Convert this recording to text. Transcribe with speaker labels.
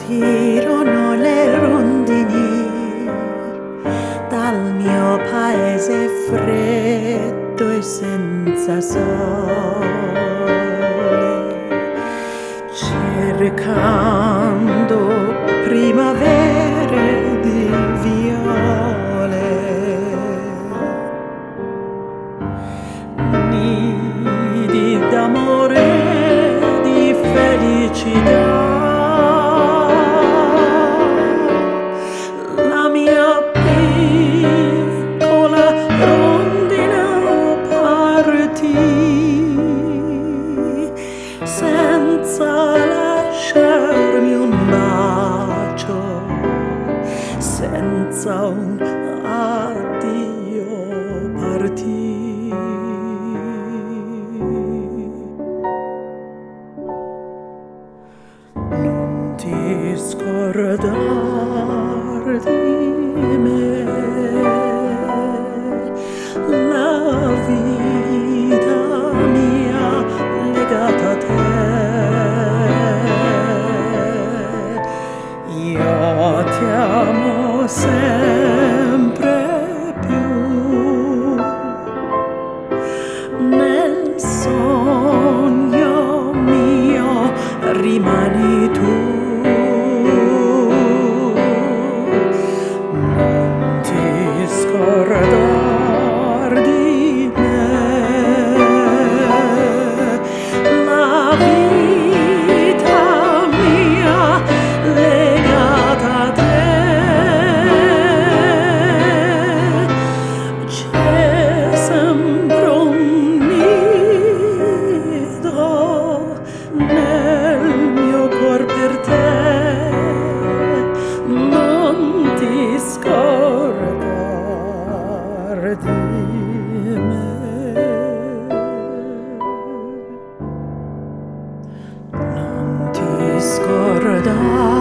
Speaker 1: partirono le rondini dal mio paese freddo e senza sole, cercando primavere di viole, nidi d'amore, di felicità. La mia piccola rondine partì senza lasciarmi un bacio, senza un addio partì. Non ti scordar di me, la vita mia legata a te. Io ti amo sempre più, nel sogno mio rimani tu. Non ti scordar di me, la vita mia legata a te. C'è sempre un nido nel mio cuor per te. Non ti scordar di me. Non ti scordar